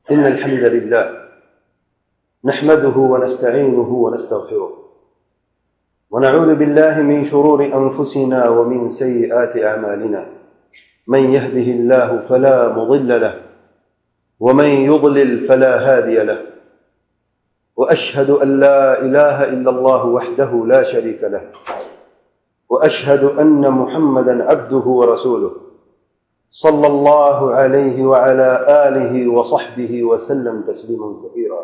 إن الحمد لله نحمده ونستعينه ونستغفره ونعوذ بالله من شرور أنفسنا ومن سيئات أعمالنا من يهده الله فلا مضل له ومن يضلل فلا هادي له وأشهد أن لا إله إلا الله وحده لا شريك له وأشهد أن محمدا عبده ورسوله صلى الله عليه وعلى آله وصحبه وسلم تسليما كثيرا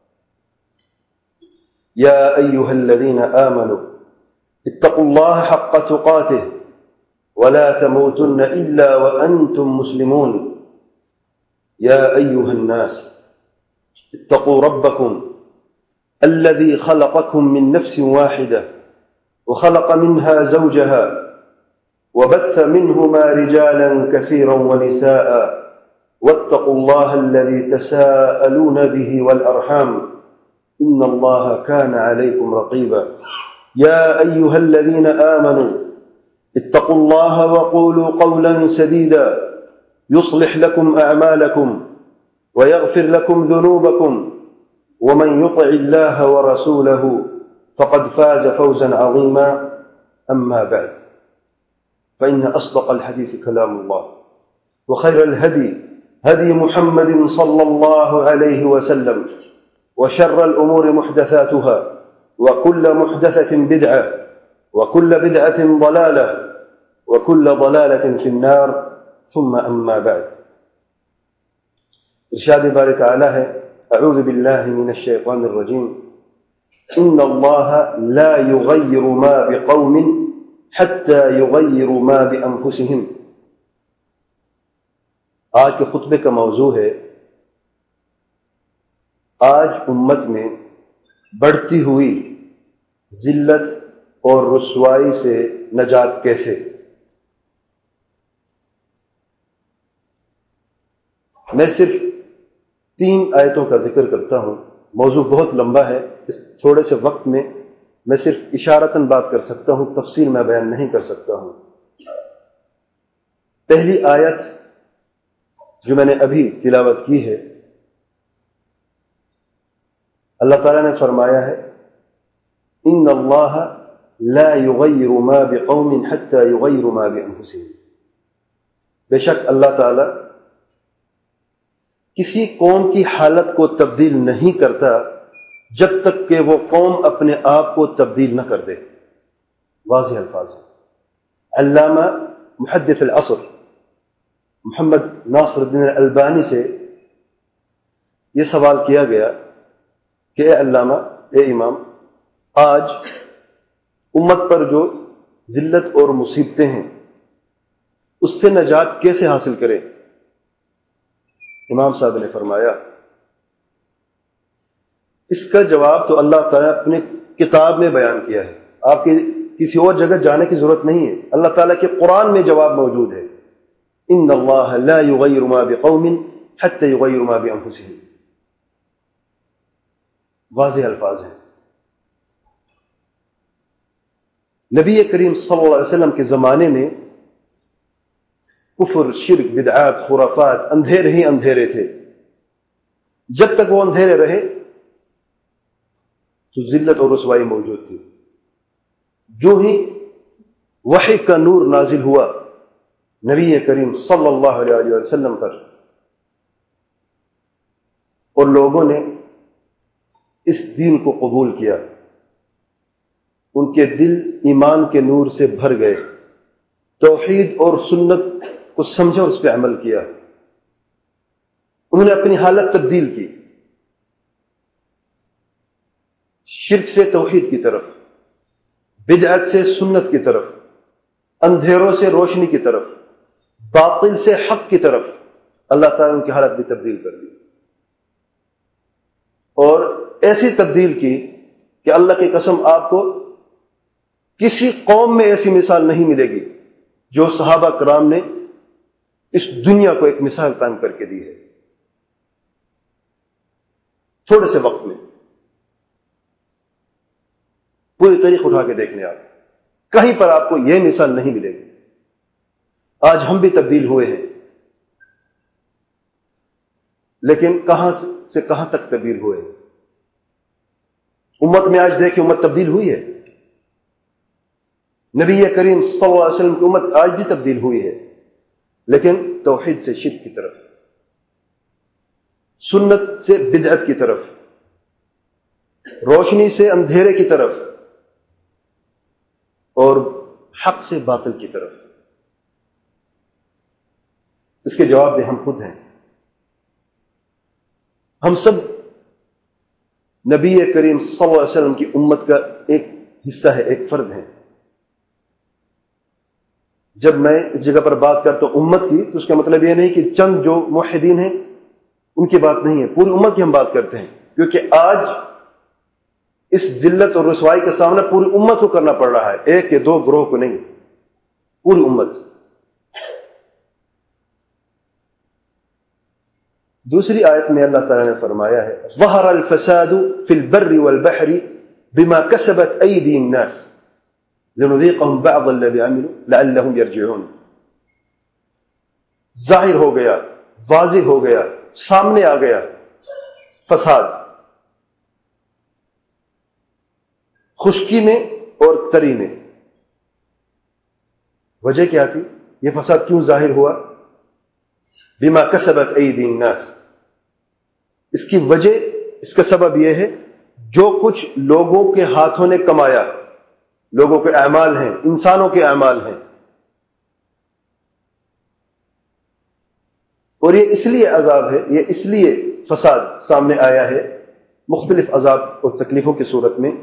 يا أيها الذين آمنوا اتقوا الله حق تقاته ولا تموتن إلا وأنتم مسلمون يا أيها الناس اتقوا ربكم الذي خلقكم من نفس واحدة وخلق منها زوجها وبث منهما رجالا كثيرا ونساء واتقوا الله الذي تساءلون به والأرحام إن الله كان عليكم رقيبا يا أيها الذين آمنوا اتقوا الله وقولوا قولا سديدا يصلح لكم أعمالكم ويغفر لكم ذنوبكم ومن يطع الله ورسوله فقد فاز فوزا عظيما أما بعد فإن أصدق الحديث كلام الله وخير الهدي هدي محمد صلى الله عليه وسلم وشر الأمور محدثاتها وكل محدثة بدعة وكل بدعة ضلالة وكل ضلالة في النار ثم أما بعد ارشاد باري تعالى أعوذ بالله من الشيطان الرجيم إن الله لا يغير ما بقوم حتى يغيروا ما بأنفسهم. آج کے خطبے کا موضوع ہے آج امت میں بڑھتی ہوئی ذلت اور رسوائی سے نجات کیسے. میں صرف 3 آیتوں کا ذکر کرتا ہوں. موضوع بہت لمبا ہے، اس تھوڑے سے وقت میں میں صرف اشارتاً بات کر سکتا ہوں، تفصیل میں بیان نہیں کر سکتا ہوں. پہلی آیت جو میں نے ابھی تلاوت کی ہے، اللہ تعالیٰ نے فرمایا ہے ان اللہ لا یغیر ما بقوم حتی یغیروا ما بانفسهم. بے شک اللہ تعالیٰ کسی قوم کی حالت کو تبدیل نہیں کرتا جب تک کہ وہ قوم اپنے آپ کو تبدیل نہ کر دے. واضح الفاظ ہیں. علامہ محدث العصر محمد ناصر الدین الالبانی سے یہ سوال کیا گیا کہ اے علامہ، اے امام، آج امت پر جو ذلت اور مصیبتیں ہیں اس سے نجات کیسے حاصل کرے؟ امام صاحب نے فرمایا اس کا جواب تو اللہ تعالیٰ نے اپنے کتاب میں بیان کیا ہے، آپ کی کسی اور جگہ جانے کی ضرورت نہیں ہے. اللہ تعالیٰ کے قرآن میں جواب موجود ہے. ان اللہ لا یغیر ما بقوم حتی یغیر ما بانفسهم. واضح الفاظ ہیں. نبی کریم صلی اللہ علیہ وسلم کے زمانے میں کفر، شرک، بدعات، خرافات اندھیرے ہی اندھیرے تھے. جب تک وہ اندھیرے رہے تو ذلت اور رسوائی موجود تھی. جو ہی وحی کا نور نازل ہوا نبی کریم صلی اللہ علیہ وسلم پر اور لوگوں نے اس دین کو قبول کیا، ان کے دل ایمان کے نور سے بھر گئے، توحید اور سنت کو سمجھا اور اس پہ عمل کیا. انہوں نے اپنی حالت تبدیل کی، شرک سے توحید کی طرف، بدعت سے سنت کی طرف، اندھیروں سے روشنی کی طرف، باطل سے حق کی طرف. اللہ تعالیٰ نے ان کی حالت بھی تبدیل کر دی اور ایسی تبدیل کی کہ اللہ کی قسم آپ کو کسی قوم میں ایسی مثال نہیں ملے گی جو صحابہ کرام نے اس دنیا کو ایک مثال قائم کر کے دی ہے. تھوڑے سے وقت میں پوری تاریخ اٹھا کے دیکھ لیں آپ، کہیں پر آپ کو یہ مثال نہیں ملے گی. آج ہم بھی تبدیل ہوئے ہیں. لیکن کہاں سے کہاں تک تبدیل ہوئے؟ امت میں آج دیکھیں امت تبدیل ہوئی ہے. نبی کریم صلی اللہ علیہ وسلم کی امت آج بھی تبدیل ہوئی ہے، لیکن توحید سے شرک کی طرف، سنت سے بدعت کی طرف، روشنی سے اندھیرے کی طرف، اور حق سے باطل کی طرف. اس کے جواب دیں ہم خود ہیں. ہم سب نبی کریم صلی اللہ علیہ وسلم کی امت کا ایک حصہ ہے، ایک فرد ہے. جب میں اس جگہ پر بات کرتا ہوں امت کی تو اس کا مطلب یہ نہیں کہ چند جو موحدین ہیں ان کی بات نہیں ہے، پوری امت کی ہم بات کرتے ہیں. کیونکہ آج اس ذلت اور رسوائی کا سامنا پوری امت کو کرنا پڑ رہا ہے، ایک یا دو گروہ کو نہیں، پوری امت. دوسری آیت میں اللہ تعالیٰ نے فرمایا ہے ظہر الفساد فی البر والبحر بما کسبت ایدی الناس لنذیقہم بعض الذی عملوا لعلہم یرجعون. ظاہر ہو گیا، واضح ہو گیا، سامنے آ گیا فساد، خشکی میں اور تری میں. وجہ کیا تھی؟ یہ فساد کیوں ظاہر ہوا؟ بما کسبت ایدی الناس. اس کی وجہ، اس کا سبب یہ ہے جو کچھ لوگوں کے ہاتھوں نے کمایا، لوگوں کے اعمال ہیں، انسانوں کے اعمال ہیں. اور یہ اس لیے عذاب ہے، یہ اس لیے فساد سامنے آیا ہے مختلف عذاب اور تکلیفوں کی صورت میں،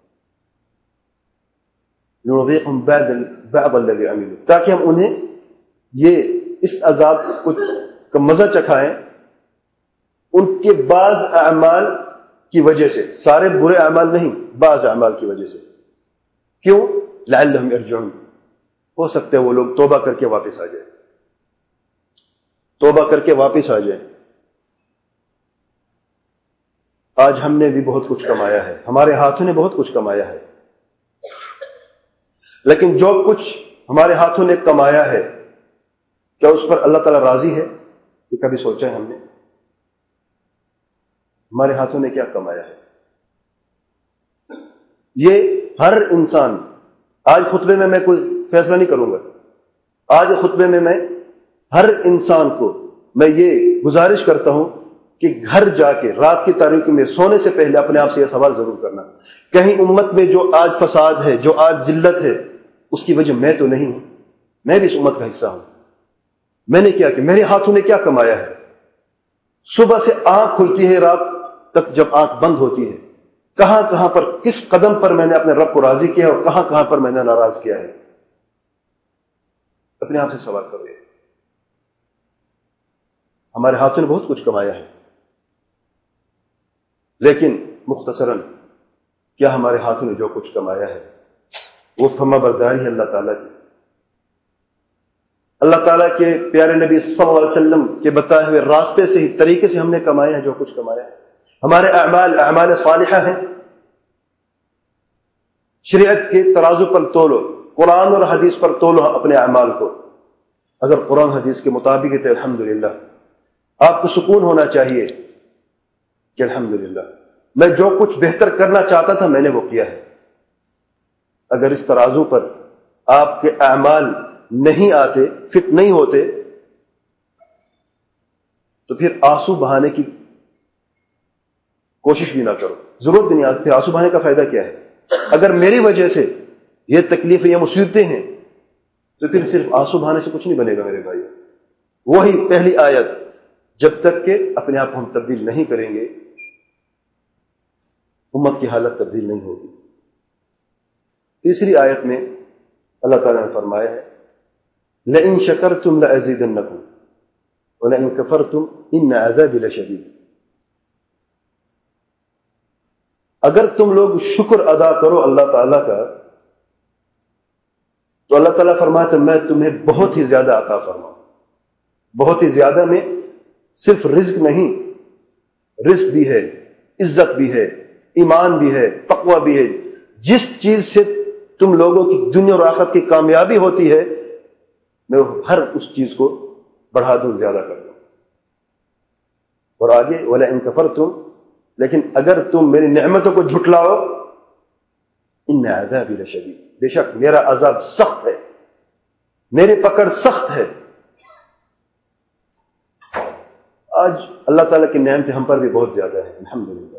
لنذیقہم بعض الذی عملوا، تاکہ ہم انہیں یہ اس عذاب کا مزہ چکھائیں ان کے بعض اعمال کی وجہ سے. سارے برے اعمال نہیں، بعض اعمال کی وجہ سے. کیوں؟ لعلہم یرجعون، ہو سکتا ہے وہ لوگ توبہ کر کے واپس آ جائیں، توبہ کر کے واپس آ جائیں. آج ہم نے بھی بہت کچھ کمایا ہے، ہمارے ہاتھوں نے بہت کچھ کمایا ہے، لیکن جو کچھ ہمارے ہاتھوں نے کمایا ہے کیا اس پر اللہ تعالیٰ راضی ہے؟ یہ کبھی سوچا ہے ہم نے؟ ہمارے ہاتھوں نے کیا کمایا ہے؟ یہ ہر انسان، آج خطبے میں کوئی فیصلہ نہیں کروں گا، آج خطبے میں ہر انسان کو میں یہ گزارش کرتا ہوں کہ گھر جا کے رات کی تاریکی میں سونے سے پہلے اپنے آپ سے یہ سوال ضرور کرنا، کہیں امت میں جو آج فساد ہے، جو آج ذلت ہے، اس کی وجہ میں تو نہیں ہوں؟ میں بھی اس امت کا حصہ ہوں. میں نے کیا کہ میرے ہاتھوں نے کیا کمایا ہے؟ صبح سے آنکھ کھلتی ہے رات تک جب آنکھ بند ہوتی ہے، کہاں کہاں پر، کس قدم پر میں نے اپنے رب کو راضی کیا اور کہاں کہاں پر میں نے ناراض کیا ہے؟ اپنے آپ سے سوال کرو. ہمارے ہاتھوں نے بہت کچھ کمایا ہے، لیکن مختصراً کیا ہمارے ہاتھوں نے جو کچھ کمایا ہے وہ فرما برداری ہے اللہ تعالیٰ کی؟ اللہ تعالیٰ کے پیارے نبی صلی اللہ علیہ وسلم کے بتائے ہوئے راستے سے ہی، طریقے سے ہم نے کمایا ہے جو کچھ کمایا ہے؟ ہمارے اعمال صالحہ ہیں، شریعت کے ترازو پر تولو، قرآن اور حدیث پر تولو اپنے اعمال کو. اگر قرآن حدیث کے مطابق ہے تو الحمدللہ آپ کو سکون ہونا چاہیے کہ الحمدللہ میں جو کچھ بہتر کرنا چاہتا تھا میں نے وہ کیا ہے. اگر اس ترازو پر آپ کے اعمال نہیں آتے، فٹ نہیں ہوتے، تو پھر آنسو بہانے کی کوشش بھی نہ کرو، ضرورت بھی نہیں آتی. پھر آنسو بہانے کا فائدہ کیا ہے؟ اگر میری وجہ سے یہ تکلیفیں یا مصیبتیں ہیں تو پھر صرف آنسو بہانے سے کچھ نہیں بنے گا میرے بھائی. وہی پہلی آیت، جب تک کہ اپنے آپ کو ہم تبدیل نہیں کریں گے امت کی حالت تبدیل نہیں ہوگی. تیسری آیت میں اللہ تعالیٰ نے فرمایا ہے لَإِن شَكَرْتُمْ لَأَزِيدَنَّكُمْ وَلَإِن كَفَرْتُمْ إِنَّ عَذَابِي لَشَدِيدٌ. اگر تم لوگ شکر ادا کرو اللہ تعالیٰ کا تو اللہ تعالیٰ فرماتا ہے میں تمہیں بہت ہی زیادہ عطا فرماؤں. بہت ہی زیادہ میں صرف رزق نہیں، رزق بھی ہے، عزت بھی ہے، ایمان بھی ہے، تقوی بھی ہے. جس چیز سے تم لوگوں کی دنیا اور آخرت کی کامیابی ہوتی ہے میں ہر اس چیز کو بڑھا دوں، زیادہ کر دوں. اور آگے وَلَئِن كَفَرْتُمْ، لیکن اگر تم میری نعمتوں کو جھٹلاؤ ان عذابی لشدید، بے شک میرا عذاب سخت ہے، میری پکڑ سخت ہے۔ آج اللہ تعالیٰ کی نعمتیں ہم پر بھی بہت زیادہ ہیں الحمدللہ۔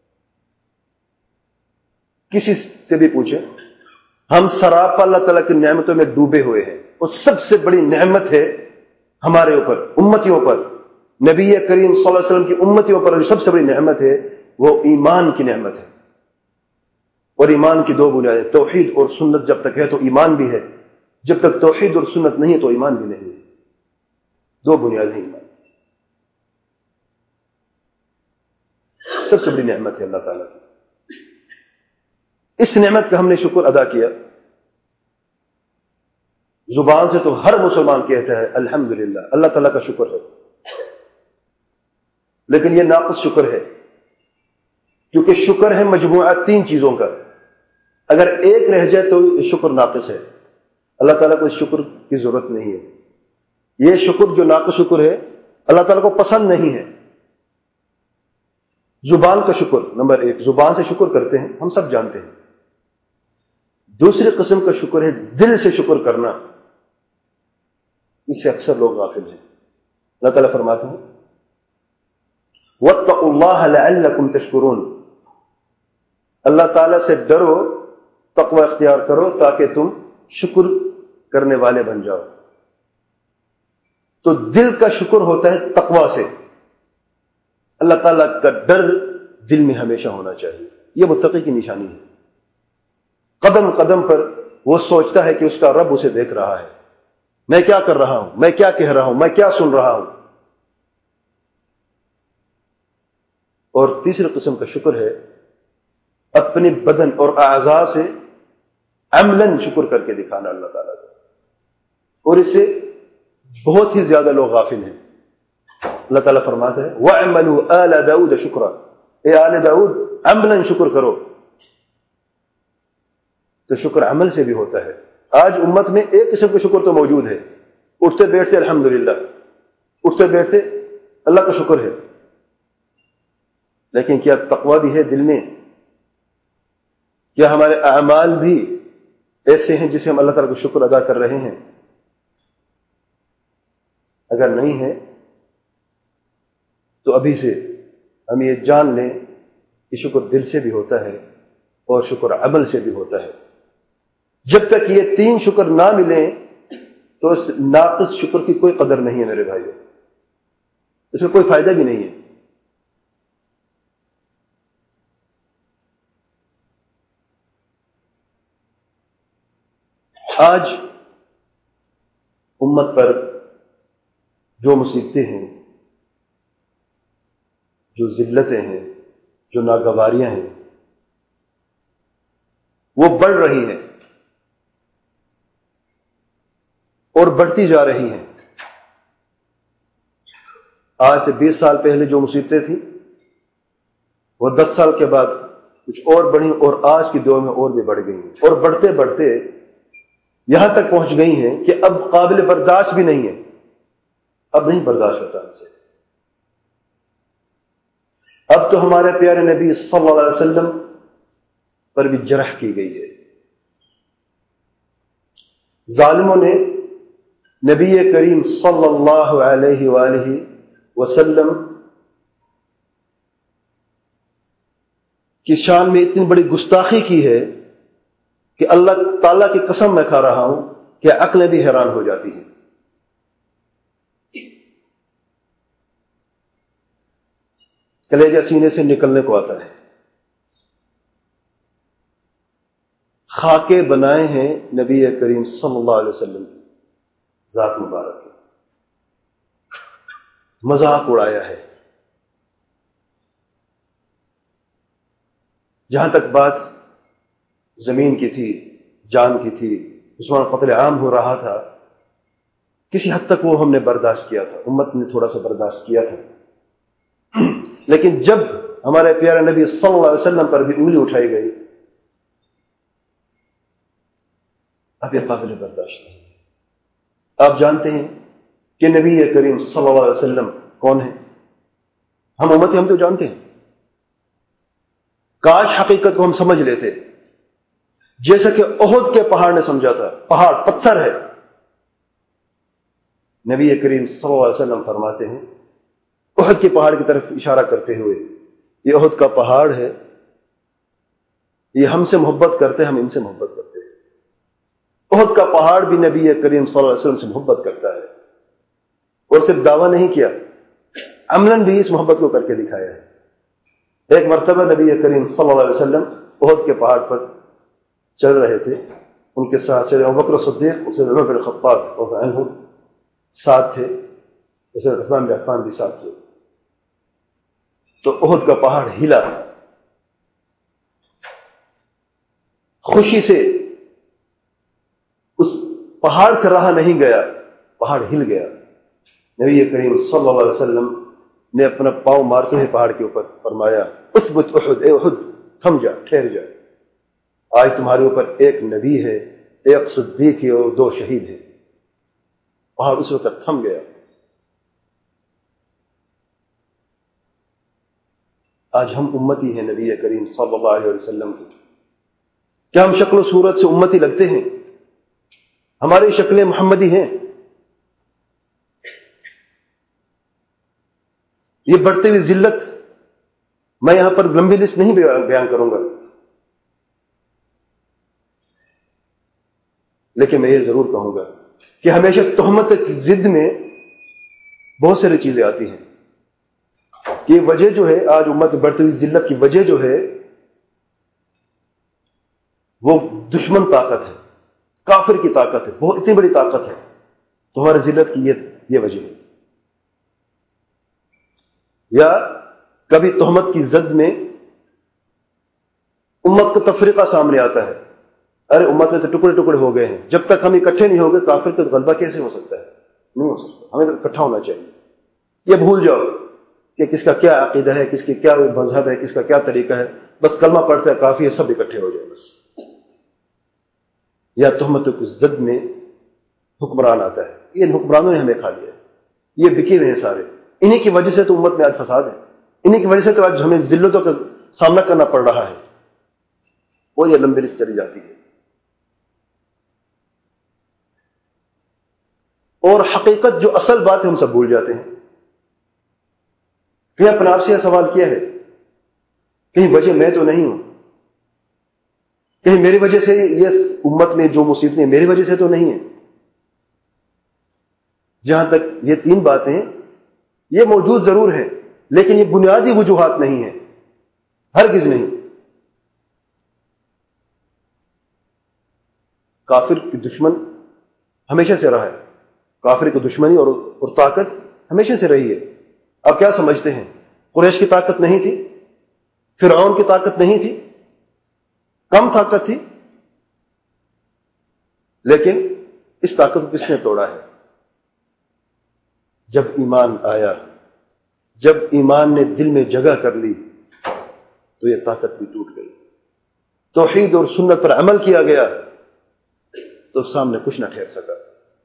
کسی سے بھی پوچھیں، ہم سراپا اللہ تعالیٰ کی نعمتوں میں ڈوبے ہوئے ہیں، اور سب سے بڑی نعمت ہے ہمارے اوپر، امتیوں پر، نبی کریم صلی اللہ علیہ وسلم کی امتیوں پر جو سب سے بڑی نعمت ہے وہ ایمان کی نعمت ہے۔ اور ایمان کی دو بنیادیں، توحید اور سنت جب تک ہے تو ایمان بھی ہے، جب تک توحید اور سنت نہیں ہے تو ایمان بھی نہیں ہے۔ دو بنیادیں ایمان، سب سے بڑی نعمت ہے اللہ تعالیٰ کی۔ اس نعمت کا ہم نے شکر ادا کیا۔ زبان سے تو ہر مسلمان کہتا ہے الحمدللہ، اللہ تعالیٰ کا شکر ہے، لیکن یہ ناقص شکر ہے، کیونکہ شکر ہے مجموعہ تین چیزوں کا، اگر ایک رہ جائے تو شکر ناقص ہے۔ اللہ تعالیٰ کو اس شکر کی ضرورت نہیں ہے۔ یہ شکر جو ناقص شکر ہے اللہ تعالیٰ کو پسند نہیں ہے۔ زبان کا شکر، نمبر ایک، زبان سے شکر کرتے ہیں، ہم سب جانتے ہیں۔ دوسری قسم کا شکر ہے دل سے شکر کرنا، اس سے اکثر لوگ غافل ہیں۔ اللہ تعالیٰ فرماتے ہیں وَاتَّقُوا اللَّهَ لَعَلَّكُمْ تَشْكُرُونَ، اللہ تعالیٰ سے ڈرو، تقوی اختیار کرو تاکہ تم شکر کرنے والے بن جاؤ۔ تو دل کا شکر ہوتا ہے تقوی سے، اللہ تعالیٰ کا ڈر دل میں ہمیشہ ہونا چاہیے، یہ متقی کی نشانی ہے۔ قدم قدم پر وہ سوچتا ہے کہ اس کا رب اسے دیکھ رہا ہے، میں کیا کر رہا ہوں، میں کیا کہہ رہا ہوں، میں کیا سن رہا ہوں۔ اور تیسری قسم کا شکر ہے اپنے بدن اور اعضاء سے عملاً شکر کر کے دکھانا اللہ تعالیٰ کا، اور اس سے بہت ہی زیادہ لوگ غافل ہیں۔ اللہ تعالیٰ فرماتا ہے وَاعْمَلُوا آلَ داؤد شُكْرًا، اے آل داؤد عملاً شکر کرو۔ تو شکر عمل سے بھی ہوتا ہے۔ آج امت میں ایک قسم کا شکر تو موجود ہے، اٹھتے بیٹھتے الحمدللہ، اٹھتے بیٹھتے اللہ کا شکر ہے، لیکن کیا تقوی بھی ہے دل میں؟ کیا ہمارے اعمال بھی ایسے ہیں جسے ہم اللہ تعالیٰ کو شکر ادا کر رہے ہیں؟ اگر نہیں ہے تو ابھی سے ہم یہ جان لیں کہ شکر دل سے بھی ہوتا ہے اور شکر عمل سے بھی ہوتا ہے۔ جب تک یہ تین شکر نہ ملیں تو اس ناقص شکر کی کوئی قدر نہیں ہے میرے بھائیو، اس کا کوئی فائدہ بھی نہیں ہے۔ آج امت پر جو مصیبتیں ہیں، جو ذلتیں ہیں، جو ناگواریاں ہیں، وہ بڑھ رہی ہیں اور بڑھتی جا رہی ہیں۔ آج سے 20 سال پہلے جو مصیبتیں تھیں وہ 10 سال کے بعد کچھ اور بڑھیں، اور آج کی دور میں اور بھی بڑھ گئی ہیں، اور بڑھتے بڑھتے یہاں تک پہنچ گئی ہیں کہ اب قابل برداشت بھی نہیں ہے، اب نہیں برداشت ہوتا ان سے۔ اب تو ہمارے پیارے نبی صلی اللہ علیہ وسلم پر بھی جرح کی گئی ہے۔ ظالموں نے نبی کریم صلی اللہ علیہ وآلہ وسلم کی شان میں اتنی بڑی گستاخی کی ہے کہ اللہ تعالیٰ کی قسم میں کھا رہا ہوں کہ عقلیں بھی حیران ہو جاتی ہیں۔ کلیجہ سینے سے نکلنے کو آتا ہے۔ خاکے بنائے ہیں نبی کریم صلی اللہ علیہ وسلم کی ذات مبارک ہے، مذاق اڑایا ہے۔ جہاں تک بات زمین کی تھی، جان کی تھی، اس وقت قتل عام ہو رہا تھا، کسی حد تک وہ ہم نے برداشت کیا تھا، امت نے تھوڑا سا برداشت کیا تھا۔ لیکن جب ہمارے پیارے نبی صلی اللہ علیہ وسلم پر بھی انگلی اٹھائی گئی، اب یہ قابل برداشت نہیں۔ آپ جانتے ہیں کہ نبی کریم صلی اللہ علیہ وسلم کون ہے؟ ہم امتی ہم تو جانتے ہیں. کاش حقیقت کو ہم سمجھ لیتے، جیسا کہ احد کے پہاڑ نے سمجھا تھا. پہاڑ پتھر ہے. نبی کریم صلی اللہ علیہ وسلم فرماتے ہیں احد کے پہاڑ کی طرف اشارہ کرتے ہوئے، یہ احد کا پہاڑ ہے، یہ ہم سے محبت کرتے ہیں، ہم ان سے محبت کرتے ہیں. احد کا پہاڑ بھی نبی کریم صلی اللہ علیہ وسلم سے محبت کرتا ہے، اور صرف دعویٰ نہیں کیا، عملاً بھی اس محبت کو کر کے دکھایا ہے. ایک مرتبہ نبی کریم صلی اللہ علیہ وسلم احد کے پہاڑ پر چل رہے تھے، ان کے ساتھ سیدنا ابوبکر صدیق اور سیدنا عمر بن الخطاب رضی اللہ عنہ ساتھ تھے، اور سیدنا عثمان بن عفان بھی ساتھ تھے. تو احد کا پہاڑ ہلا، خوشی سے اس پہاڑ سے رہا نہیں گیا، پہاڑ ہل گیا. نبی کریم صلی اللہ علیہ وسلم نے اپنا پاؤں مارتے ہوئے پہاڑ کے اوپر فرمایا اثبت احد، اے احد تھم جا، ٹھہر جا، آج تمہارے اوپر ایک نبی ہے، ایک صدیق ہے اور 2 شہید ہیں. پہاڑ اس وقت تھم گیا. آج ہم امتی ہیں نبی کریم صلی اللہ علیہ وسلم کی. کیا ہم شکل و صورت سے امتی لگتے ہیں؟ ہماری شکلیں محمدی ہیں؟ یہ بڑھتی ہوئی ذلت میں یہاں پر لمبی لسٹ نہیں بیان کروں گا، لیکن میں یہ ضرور کہوں گا کہ ہمیشہ تہمت کی ضد میں بہت ساری چیزیں آتی ہیں. یہ وجہ جو ہے، آج امت میں بڑھتی ہوئی ذلت کی وجہ جو ہے، وہ دشمن طاقت ہے، کافر کی طاقت ہے، بہت اتنی بڑی طاقت ہے. تمہاری ذلت کی یہ وجہ ہے. یا کبھی تہمت کی زد میں امت کا تفریقہ سامنے آتا ہے. ارے امت میں تو ٹکڑے ٹکڑے ہو گئے ہیں، جب تک ہم اکٹھے نہیں ہو گئے کافر کا غلبہ کیسے ہو سکتا ہے؟ نہیں ہو سکتا. ہمیں اکٹھا ہونا چاہیے. یہ بھول جاؤ کہ کس کا کیا عقیدہ ہے، کس کی کیا مذہب ہے، کس کا کیا طریقہ ہے، بس کلمہ پڑھتا ہے کافی ہے، سب اکٹھے ہو جائے بس. یا تہمتوں کی زد میں حکمران آتا ہے. یہ حکمرانوں نے ہمیں کھا لیا، یہ بکے ہوئے ہیں سارے. انہی کی وجہ سے تو امت میں آج فساد ہے، انہی کی وجہ سے تو آج ہمیں ذلتوں کا سامنا کرنا پڑ رہا ہے. اور یہ لمبی لسٹ چلی جاتی ہے. اور حقیقت جو اصل بات ہے ہم سب بھول جاتے ہیں. کہیں اپنے آپ سے یہ سوال کیا ہے، کہیں وجہ میں تو نہیں ہوں، کہیں میری وجہ سے یہ امت میں جو مصیبتیں میری وجہ سے تو نہیں ہیں؟ جہاں تک یہ 3 باتیں یہ موجود ضرور ہیں، لیکن یہ بنیادی وجوہات نہیں ہیں، ہرگز نہیں. کافر کی دشمن ہمیشہ سے رہا ہے، کافر کی دشمنی اور طاقت ہمیشہ سے رہی ہے. اب کیا سمجھتے ہیں قریش کی طاقت نہیں تھی، فرعون کی طاقت نہیں تھی، کم طاقت تھی؟ لیکن اس طاقت کو کس نے توڑا ہے؟ جب ایمان آیا، جب ایمان نے دل میں جگہ کر لی تو یہ طاقت بھی ٹوٹ گئی. توحید اور سنت پر عمل کیا گیا تو سامنے کچھ نہ ٹھہر سکا.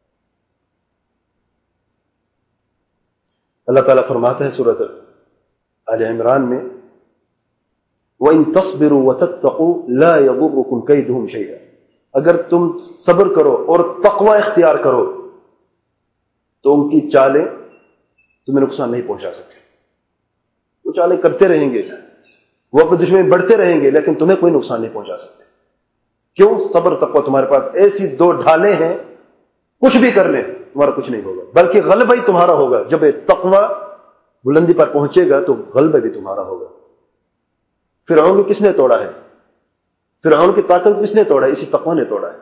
اللہ تعالیٰ فرماتا ہے سورۃ آل عمران میں وَإِن تَصْبِرُوا وَتَتَّقُوا لَا يَضُرُّكُمْ كَيْدُهُمْ شَيْئًا. اگر تم صبر کرو اور تقوی اختیار کرو تو ان کی چالیں تمہیں نقصان نہیں پہنچا سکتے. وہ چالیں کرتے رہیں گے، وہ اپنے دشمن بڑھتے رہیں گے، لیکن تمہیں کوئی نقصان نہیں پہنچا سکتے. کیوں؟ صبر تقوی تمہارے پاس ایسی 2 ڈھالیں ہیں، کچھ بھی کر لیں تمہارا کچھ نہیں ہوگا، بلکہ غلبہ ہی تمہارا ہوگا. جب تقوی بلندی پر پہنچے گا تو غلبہ بھی تمہارا ہوگا. فرعون کو کس نے توڑا ہے؟ فرعون کی طاقت کس نے توڑا ہے؟ اسی تقوی نے توڑا ہے.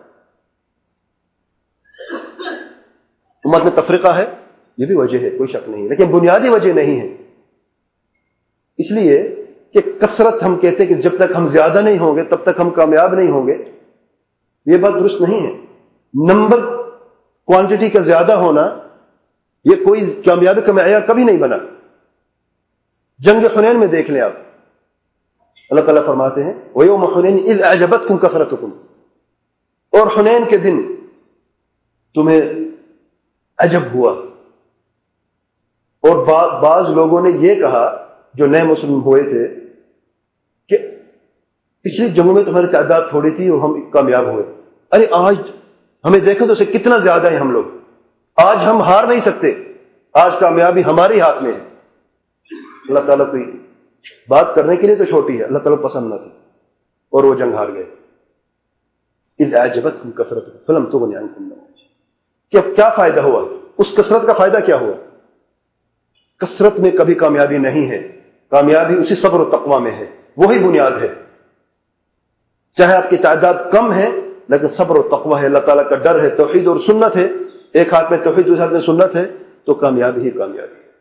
امت میں تفریقہ ہے، یہ بھی وجہ ہے، کوئی شک نہیں ہے، لیکن بنیادی وجہ نہیں ہے. اس لیے کہ کثرت ہم کہتے ہیں کہ جب تک ہم زیادہ نہیں ہوں گے تب تک ہم کامیاب نہیں ہوں گے، یہ بات درست نہیں ہے. نمبر کوانٹٹی کا زیادہ ہونا یہ کوئی کامیابی کا معیار کبھی نہیں بنا. جنگ حنین میں دیکھ لیں آپ، اللہ تعالیٰ فرماتے ہیں وَيَوْمَ حُنَيْنٍ إِذْ أَعْجَبَتْكُمْ كَثْرَتُكُمْ. اور حنین کے دن تمہیں عجب ہوا، اور بعض لوگوں نے یہ کہا جو نئے مسلم ہوئے تھے کہ پچھلی جنگوں میں تمہاری تعداد تھوڑی تھی اور ہم کامیاب ہوئے، ارے آج ہمیں دیکھیں تو اسے کتنا زیادہ ہے ہم لوگ، آج ہم ہار نہیں سکتے، آج کامیابی ہمارے ہاتھ میں ہے۔ اللہ تعالیٰ کوئی بات کرنے کے لیے تو چھوٹی ہے، اللہ تعالیٰ پسند نہ تھی اور وہ جنگ ہار گئے۔ اذ اعجبتکم کثرتکم فلم تغن عنکم، کہ اب کیا فائدہ ہوا؟ اس کثرت کا فائدہ کیا ہوا؟ کثرت میں کبھی کامیابی نہیں ہے، کامیابی اسی صبر و تقوی میں ہے، وہی بنیاد ہے۔ چاہے آپ کی تعداد کم ہے لیکن صبر و تقوی ہے، اللہ تعالیٰ کا ڈر ہے، توحید اور سنت ہے، ایک ہاتھ میں توحید دوسرے ہاتھ میں سنت ہے، تو کامیابی ہی کامیابی ہے۔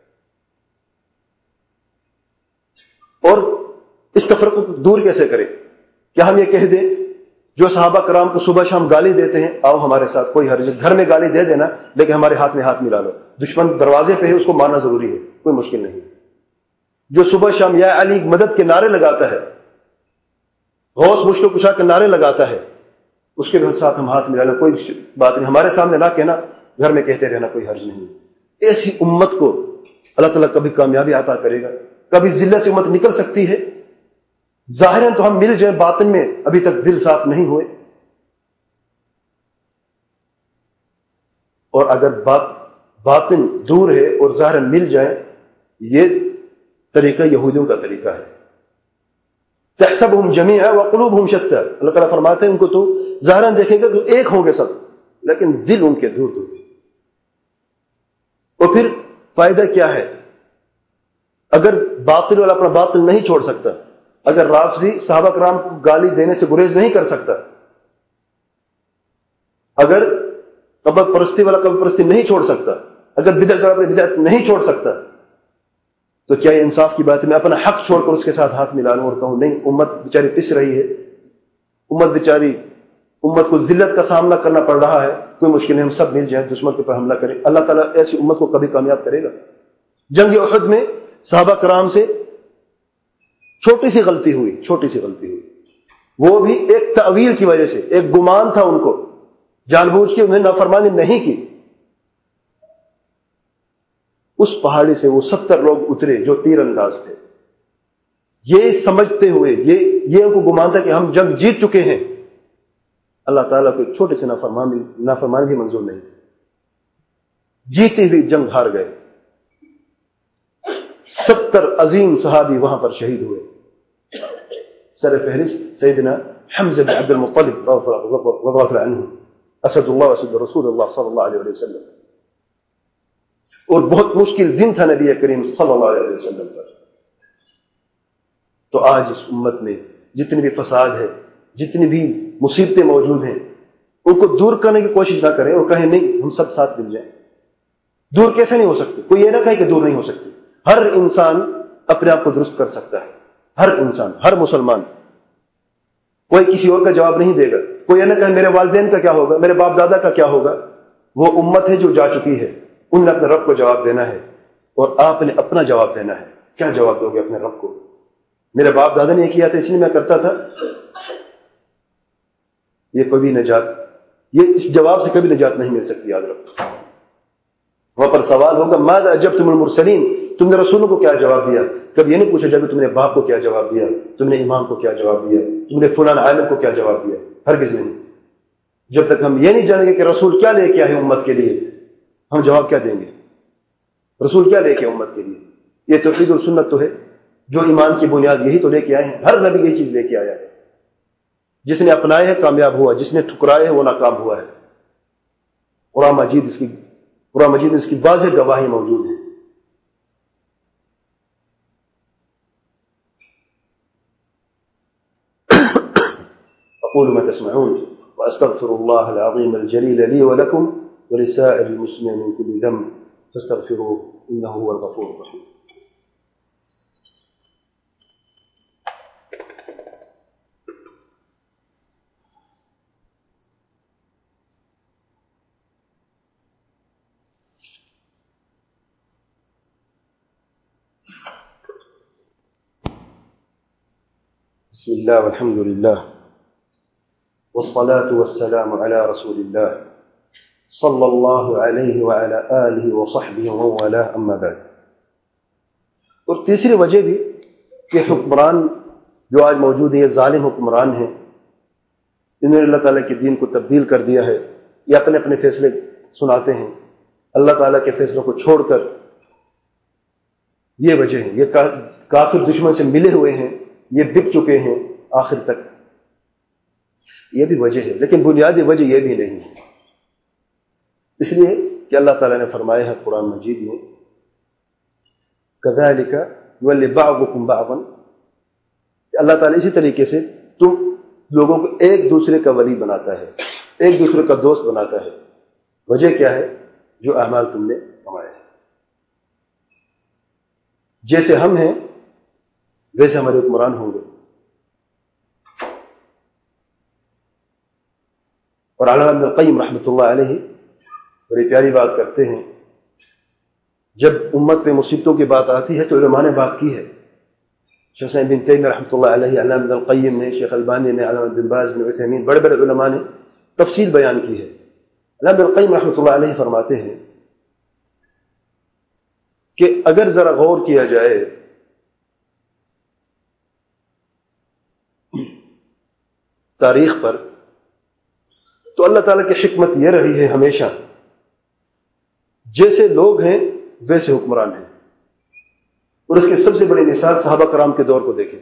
اور اس تفرقے کو دور کیسے کریں؟ کیا ہم یہ کہہ دیں جو صحابہ کرام کو صبح شام گالی دیتے ہیں، آؤ ہمارے ساتھ، کوئی حرج نہیں، گھر میں گالی دے دینا لیکن ہمارے ہاتھ میں ہاتھ ملا لو، دشمن دروازے پہ ہے اس کو مارنا ضروری ہے، کوئی مشکل نہیں۔ جو صبح شام یا علی مدد کے نعرے لگاتا ہے، غوث مشکل کشا کے نعرے لگاتا ہے، اس کے ساتھ ہم ہاتھ ملا لیں، کوئی بات نہیں، ہمارے سامنے نہ کہنا، گھر میں کہتے رہنا، کوئی حرج نہیں۔ ایسی امت کو اللہ تعالیٰ کبھی کامیابی عطا کرے گا، کبھی ذلت سے امت نکل سکتی ہے۔ ظاہراً تو ہم مل جائیں، باطن میں ابھی تک دل صاف نہیں ہوئے، اور اگر باطن دور ہے اور ظاہراً مل جائیں، یہ طریقہ یہودیوں کا طریقہ ہے۔ تحسبهم جميعا وقلوبهم شتى، اللہ تعالیٰ فرماتے ہیں ان کو تو ظاہراً دیکھے گا تو ایک ہوں گے سب، لیکن دل ان کے دور دور۔ اور پھر فائدہ کیا ہے اگر باطل والا اپنا باطل نہیں چھوڑ سکتا، اگر رافضی صحابہ کرام کو گالی دینے سے گریز نہیں کر سکتا، اگر قبر پرستی والا قبر پرستی نہیں چھوڑ سکتا، اگر بدعت والا اپنی بدعت نہیں چھوڑ سکتا، تو کیا یہ انصاف کی بات ہے میں اپنا حق چھوڑ کر اس کے ساتھ ہاتھ ملا لوں اور کہوں نہیں، امت بیچاری پس رہی ہے، امت کو ذلت کا سامنا کرنا پڑ رہا ہے، کوئی مشکل نہیں، ہم سب مل جائیں دشمن کے اوپر حملہ کریں۔ اللہ تعالیٰ ایسی امت کو کبھی کامیاب کرے گا؟ جنگ احد میں صحابہ کرام سے چھوٹی سی غلطی ہوئی، وہ بھی ایک تعویل کی وجہ سے، ایک گمان تھا ان کو، جان بوجھ کے انہیں نافرمانی نہیں کی۔ اس پہاڑی سے وہ 70 لوگ اترے جو تیر انداز تھے، یہ سمجھتے ہوئے، یہ ان کو گمان تھا کہ ہم جنگ جیت چکے ہیں۔ اللہ تعالیٰ کو ایک چھوٹے سے نافرمانی بھی منظور نہیں تھی، جیتی ہوئی جنگ ہار گئے۔ 70 عظیم صحابی وہاں پر شہید ہوئے، سر فہرست سیدنا حمزہ بن عبد المطلب رضی اللہ عنہ، اسد اللہ واسد رسول اللہ صلی اللہ علیہ وسلم۔ اور بہت مشکل دن تھا نبی کریم صلی اللہ علیہ وسلم پر۔ تو آج اس امت میں جتنی بھی فساد ہے، جتنی بھی مصیبتیں موجود ہیں، ان کو دور کرنے کی کوشش نہ کریں اور کہیں نہیں ہم سب ساتھ مل جائیں۔ دور کیسے نہیں ہو سکتے؟ کوئی یہ نہ کہے کہ دور نہیں ہو سکتی، ہر انسان اپنے آپ کو درست کر سکتا ہے، ہر انسان، ہر مسلمان، کوئی کسی اور کا جواب نہیں دے گا۔ کوئی یہ نہ کہے میرے والدین کا کیا ہوگا، میرے باپ دادا کا کیا ہوگا، وہ امت ہے جو جا چکی ہے، ان نے اپنے رب کو جواب دینا ہے اور آپ نے اپنا جواب دینا ہے۔ کیا جواب دو گے اپنے رب کو؟ میرے باپ دادا نے یہ کیا تھا اس لیے میں کرتا تھا، یہ کبھی نجات، یہ اس جواب سے کبھی نجات نہیں مل سکتی، یاد رکھو۔ وہاں پر سوال ہوگا ماذا اجبتم المرسلین، تم نے رسولوں کو کیا جواب دیا؟ کبھی یہ نہیں پوچھا جائے کہ تم نے باپ کو کیا جواب دیا، تم نے امام کو کیا جواب دیا، تم نے فلان عالم کو کیا جواب دیا، ہرگز نہیں۔ جب تک ہم یہ نہیں جانیں گے کہ رسول کیا لے کے آئے امت کے لیے، ہم جواب کیا دیں گے؟ رسول کیا لے کے امت کے لیے؟ یہ توحید اور سنت تو ہے، جو ایمان کی بنیاد یہی تو لے کے آئے ہیں، ہر نبی یہی چیز لے کے آیا ہے۔ جس نے اپنائے ہے کامیاب ہوا، جس نے ٹھکرائے ہے وہ ناکام ہوا ہے۔ قرآن مجید میں اس کی واضح گواہی موجود ہے۔ اقول ما تسمعون واستغفر الله العظيم الجليل لي ولكم ولسائر المسلمين من كل ذنب فاستغفروه انه هو الغفور الرحيم۔ بسم الله والحمد لله والصلاة والسلام على رسول الله صلى الله عليه وعلى آله وصحبه ومن والاه، أما بعد۔ اور تیسری وجہ بھی کہ حکمران جو آج موجود ہیں یہ ظالم حکمران ہیں، انہوں نے اللہ تعالیٰ کے دین کو تبدیل کر دیا ہے، یہ اپنے اپنے فیصلے سناتے ہیں اللہ تعالیٰ کے فیصلوں کو چھوڑ کر. یہ وجہ ہے، یہ کافر دشمن سے ملے ہوئے ہیں، یہ بک چکے ہیں آخر تک. یہ بھی وجہ ہے، لیکن بنیادی وجہ یہ بھی نہیں ہے. اس لیے کہ اللہ تعالیٰ نے فرمایا ہے قرآن مجید میں كَذَلِكَ يُوَلِّ بَعْضُكُمْ بَعْضًا، اللہ تعالیٰ اسی طریقے سے تم لوگوں کو ایک دوسرے کا ولی بناتا ہے، ایک دوسرے کا دوست بناتا ہے. وجہ کیا ہے؟ جو اعمال تم نے کمائے ہیں. جیسے ہم ہیں ویسے ہمارے حکمران ہوں گے. اور علامہ ابن القیم رحمۃ اللہ علیہ بڑی پیاری بات کرتے ہیں، جب امت پہ مصیبتوں کی بات آتی ہے تو علماء نے بات کی ہے. شیخ بن تیمیہ رحمۃ اللہ علیہ، علامہ ابن القیم نے، شیخ البانی نے، علامہ بن باز، بن عثیمین، بڑے بڑے علماء نے تفصیل بیان کی ہے. علامہ ابن القیم رحمۃ اللہ علیہ فرماتے ہیں کہ اگر ذرا غور کیا جائے تاریخ پر تو اللہ تعالیٰ کی حکمت یہ رہی ہے ہمیشہ جیسے لوگ ہیں ویسے حکمران ہیں. اور اس کی سب سے بڑی مثال صحابہ کرام کے دور کو دیکھیں.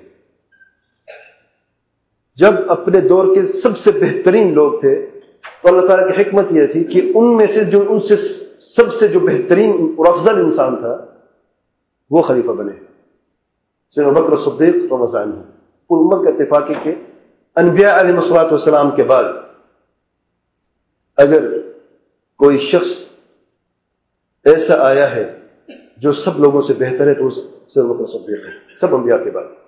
جب اپنے دور کے سب سے بہترین لوگ تھے تو اللہ تعالیٰ کی حکمت یہ تھی کہ ان میں سے جو ان سے سب سے جو بہترین اور افضل انسان تھا وہ خلیفہ بنے. سیدنا ابو بکر صدیق رضی اللہ عنہ. پوری امت کا اتفاق ہے کہ انبیاء علیہ الصلوۃ والسلام کے بعد اگر کوئی شخص ایسا آیا ہے جو سب لوگوں سے بہتر ہے تو سیدنا ابو بکر صدیق ہے، سب انبیاء کے بعد.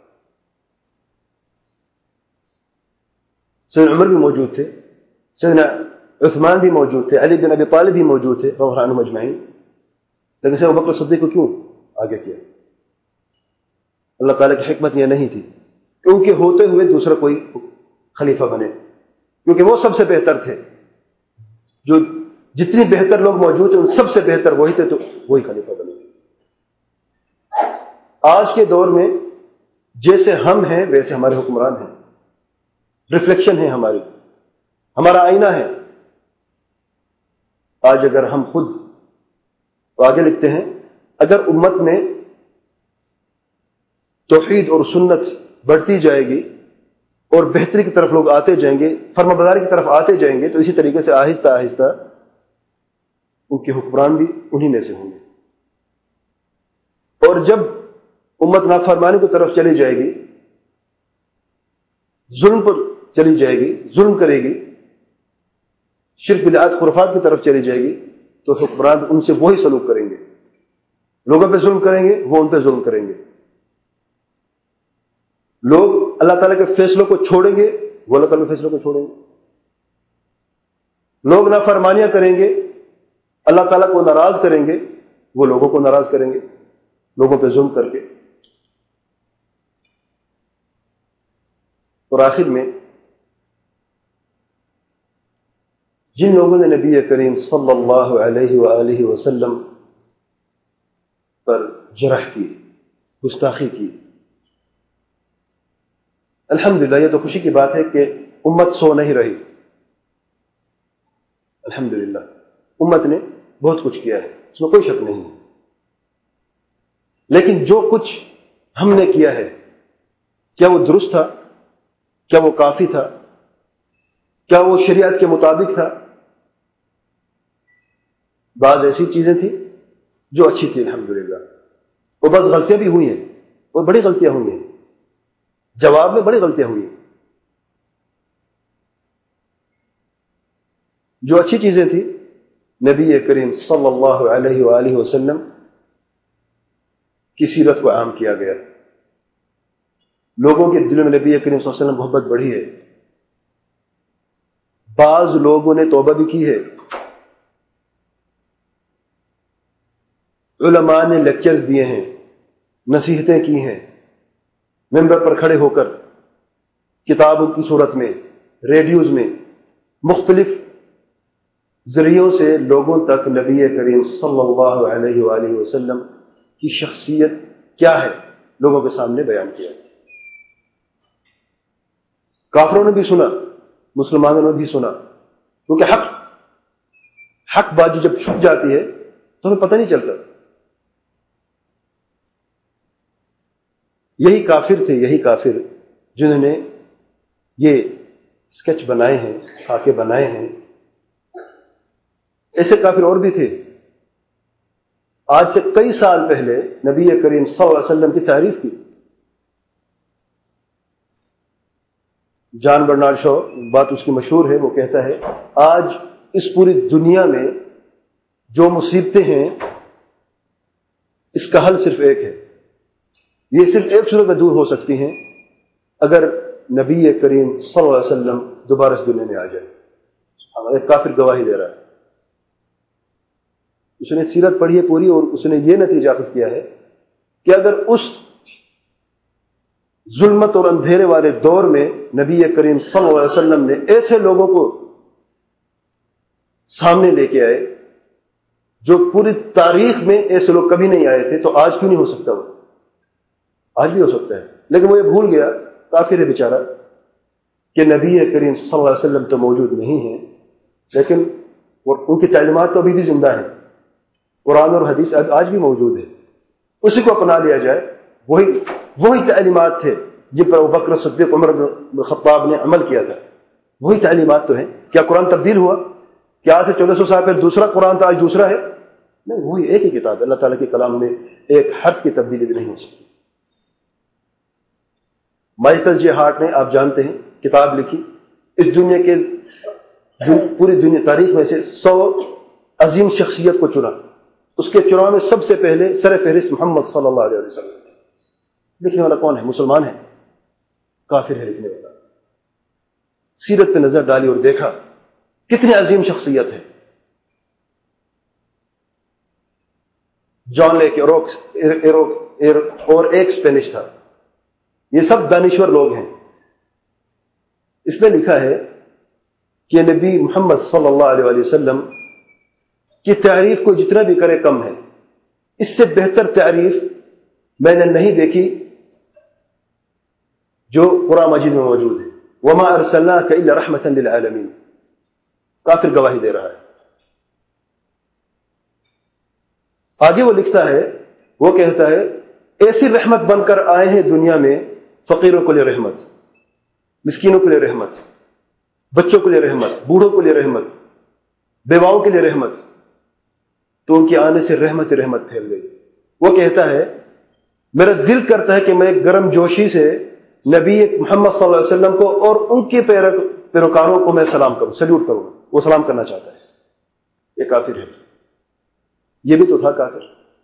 سیدنا عمر بھی موجود تھے، سیدنا عثمان بھی موجود تھے، علی بن ابی طالب بھی موجود تھے رضی اللہ عنہم اجمعین. لیکن سیدنا ابو بکر صدیق کو کیوں آگے کیا؟ اللہ تعالیٰ کی حکمت یہ نہیں تھی کیونکہ ہوتے ہوئے دوسرا کوئی خلیفہ بنے، کیونکہ وہ سب سے بہتر تھے. جو جتنی بہتر لوگ موجود ہیں ان سب سے بہتر وہی تھے تو وہی خلیفہ بنے. آج کے دور میں جیسے ہم ہیں ویسے ہمارے حکمران ہیں، ریفلیکشن ہے ہماری، ہمارا آئینہ ہے. آج اگر ہم خود آگے لکھتے ہیں اگر امت میں توحید اور سنت بڑھتی جائے گی اور بہتری کی طرف لوگ آتے جائیں گے، فرمانبرداری کی طرف آتے جائیں گے، تو اسی طریقے سے آہستہ آہستہ ان کے حکمران بھی انہی میں سے ہوں گے. اور جب امت نافرمانی کی طرف چلی جائے گی، ظلم پر چلی جائے گی، ظلم کرے گی، شرک بدعات خرافات کی طرف چلی جائے گی، تو حکمران ان سے وہی سلوک کریں گے. لوگوں پہ ظلم کریں گے، وہ ان پہ ظلم کریں گے. لوگ اللہ تعالیٰ کے فیصلوں کو چھوڑیں گے، وہ اللہ تعالیٰ کے فیصلوں کو چھوڑیں گے. لوگ نافرمانیاں کریں گے، اللہ تعالیٰ کو ناراض کریں گے، وہ لوگوں کو ناراض کریں گے لوگوں پہ ظلم کر کے. اور آخر میں جن لوگوں نے نبی کریم صلی اللہ علیہ وآلہ وسلم پر جرح کی، گستاخی کی، الحمدللہ یہ تو خوشی کی بات ہے کہ امت سو نہیں رہی. الحمدللہ امت نے بہت کچھ کیا ہے، اس میں کوئی شک نہیں ہے. لیکن جو کچھ ہم نے کیا ہے کیا وہ درست تھا؟ کیا وہ کافی تھا؟ کیا وہ شریعت کے مطابق تھا؟ بعض ایسی چیزیں تھیں جو اچھی تھی الحمدللہ، اور بعض غلطیاں بھی ہوئی ہیں، اور بڑی غلطیاں ہوئی ہیں، جواب میں بڑی غلطیاں ہوئی ہیں. جو اچھی چیزیں تھیں نبی کریم صلی اللہ علیہ وآلہ وسلم کی سیرت کو عام کیا گیا. لوگوں کے دلوں میں نبی کریم صلی اللہ علیہ وسلم محبت بڑھی ہے. بعض لوگوں نے توبہ بھی کی ہے. علماء نے لیکچرز دیے ہیں، نصیحتیں کی ہیں، ممبر پر کھڑے ہو کر، کتابوں کی صورت میں، ریڈیوز میں، مختلف ذریعوں سے لوگوں تک نبی کریم صلی اللہ علیہ وآلہ وسلم کی شخصیت کیا ہے، لوگوں کے سامنے بیان کیا. کافروں نے بھی سنا، مسلمانوں نے بھی سنا، کیونکہ حق بازی جب چھپ جاتی ہے تو ہمیں پتہ نہیں چلتا. یہی کافر جنہوں نے یہ اسکیچ بنائے ہیں، خاکے بنائے ہیں. ایسے کافر اور بھی تھے. آج سے کئی سال پہلے نبی کریم صلی اللہ علیہ وسلم کی تعریف کی. جان برنارڈ شو، بات اس کی مشہور ہے، وہ کہتا ہے آج اس پوری دنیا میں جو مصیبتیں ہیں اس کا حل صرف ایک ہے. یہ صرف ایک صورت میں دور ہو سکتی ہیں اگر نبی کریم صلی اللہ علیہ وسلم دوبارہ اس دنیا میں آ جائے. ایک کافر گواہی دے رہا ہے. اس نے سیرت پڑھی ہے پوری اور اس نے یہ نتیجہ اخذ کیا ہے کہ اگر اس ظلمت اور اندھیرے والے دور میں نبی کریم صلی اللہ علیہ وسلم نے ایسے لوگوں کو سامنے لے کے آئے جو پوری تاریخ میں ایسے لوگ کبھی نہیں آئے تھے، تو آج کیوں نہیں ہو سکتا؟ وہ آج بھی ہو سکتا ہے. لیکن وہ یہ بھول گیا، کافر ہے بیچارہ، کہ نبی کریم صلی اللہ علیہ وسلم تو موجود نہیں ہیں، لیکن ان کی تعلیمات تو ابھی بھی زندہ ہیں. قرآن اور حدیث آج بھی موجود ہے، اسی کو اپنا لیا جائے. وہی تعلیمات تھے جن پر ابوبکر صدیق، عمر بن خطاب نے عمل کیا تھا. وہی تعلیمات تو ہیں. کیا قرآن تبدیل ہوا؟ کیا آج سے 1400 سال پہلے دوسرا قرآن تھا، آج دوسرا ہے؟ نہیں، وہی ایک ہی کتاب ہے. اللہ تعالیٰ کے کلام میں ایک حرف کی تبدیلی بھی نہیں ہو سکتی. مائیکل جے ہارٹ نے، آپ جانتے ہیں، کتاب لکھی، اس دنیا کے پوری دنیا تاریخ میں سے 100 عظیم شخصیت کو چنا. اس کے چناؤ میں سب سے پہلے سر فہرست محمد صلی اللہ علیہ وسلم. لکھنے والا کون ہے؟ مسلمان ہے، کافر ہے لکھنے والا. سیرت پہ نظر ڈالی اور دیکھا کتنی عظیم شخصیت ہے. جان لیک اور ایک اسپینش تھا. یہ سب دانشور لوگ ہیں. اس نے لکھا ہے کہ نبی محمد صلی اللہ علیہ وسلم کی تعریف کو جتنا بھی کرے کم ہے. اس سے بہتر تعریف میں نے نہیں دیکھی جو قرآن مجید میں موجود ہے. وما ارسلناک الا رحمۃ للعالمین. کافر گواہی دے رہا ہے. آگے وہ لکھتا ہے، وہ کہتا ہے ایسی رحمت بن کر آئے ہیں دنیا میں، فقیروں کے لیے رحمت، مسکینوں کے لیے رحمت، بچوں کے لیے رحمت، بوڑھوں کے لیے رحمت، بیواؤں کے لیے رحمت. تو ان کے آنے سے رحمت پھیل گئی. وہ کہتا ہے میرا دل کرتا ہے کہ میں گرم جوشی سے نبی محمد صلی اللہ علیہ وسلم کو اور ان کے پیروکاروں کو میں سلام کروں، سلیوٹ کروں. وہ سلام کرنا چاہتا ہے. یہ کافر ہے. یہ بھی تو تھا کافر.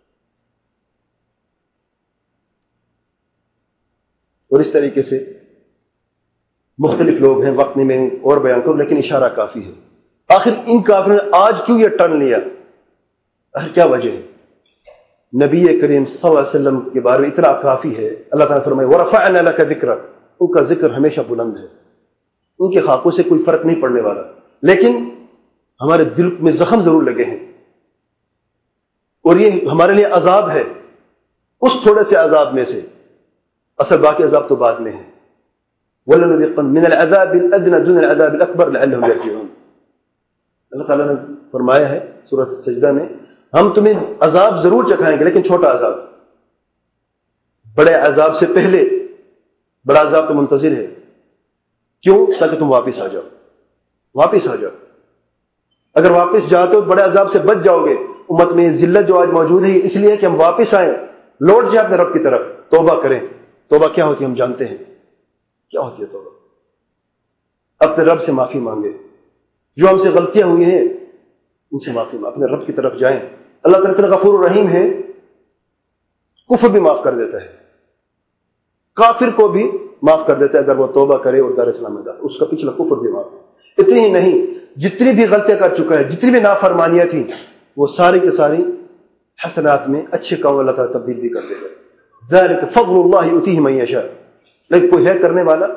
اور اس طریقے سے مختلف لوگ ہیں. وقت نہیں میں اور بیان کروں، لیکن اشارہ کافی ہے. آخر ان کافروں نے آج کیوں یہ ٹرن لیا؟ کیا وجہ ہے؟ نبی کریم صلی اللہ علیہ وسلم کے بارے میں اتنا کافی ہے. اللہ تعالیٰ فرمائے وَرَفَعْنَا لَكَ ذِكْرَكَ. ان کا ذکر ہمیشہ بلند ہے. ان کے خاکوں سے کوئی فرق نہیں پڑنے والا. لیکن ہمارے دل میں زخم ضرور لگے ہیں، اور یہ ہمارے لیے عذاب ہے. اس تھوڑے سے عذاب میں سے اصل باقی عذاب تو بعد میں ہے. وَلَنُذِقَنَّ مِنَ الْعَذَابِ الْأَدْنَىٰ دُونَ الْعَذَابِ الْأَكْبَرِ لَعَلَّهُمْ يَرْجِعُونَ. اللہ تعالیٰ نے فرمایا ہے سورۃ سجدہ میں، ہم تمہیں عذاب ضرور چکھائیں گے لیکن چھوٹا عذاب. بڑے عذاب سے پہلے بڑا عذاب تو منتظر ہے. کیوں؟ تاکہ تم واپس آ جاؤ. واپس آ جاؤ. اگر واپس جاؤ تو بڑے عذاب سے بچ جاؤ گے. امت میں ذلت جو آج موجود ہے اس لیے کہ ہم واپس آئیں، لوٹ جائیں اپنے رب کی طرف، توبہ کریں. توبہ کیا ہوتی ہے ہم جانتے ہیں. کیا ہوتی ہے توبہ؟ اپنے رب سے معافی مانگے. جو ہم سے غلطیاں ہوئی ہیں ان سے معافی مانگے، اپنے رب کی طرف جائیں. اللہ تعالیٰ اتنا غفور الرحیم ہے، کفر بھی معاف کر دیتا ہے، کافر کو بھی معاف کر دیتا ہے اگر وہ توبہ کرے اور دار اسلام میں داخل. اس کا پچھلا کفر بھی معاف ہے. اتنی ہی نہیں، جتنی بھی غلطیاں کر چکا ہے، جتنی بھی نافرمانیاں تھیں، وہ ساری کی ساری حسنات میں اچھے کام اللہ تعالیٰ تبدیل بھی کر دے گا. ذالک فضل اللہ یؤتیہ من یشاء. لیکن کوئی ہے کرنے والا؟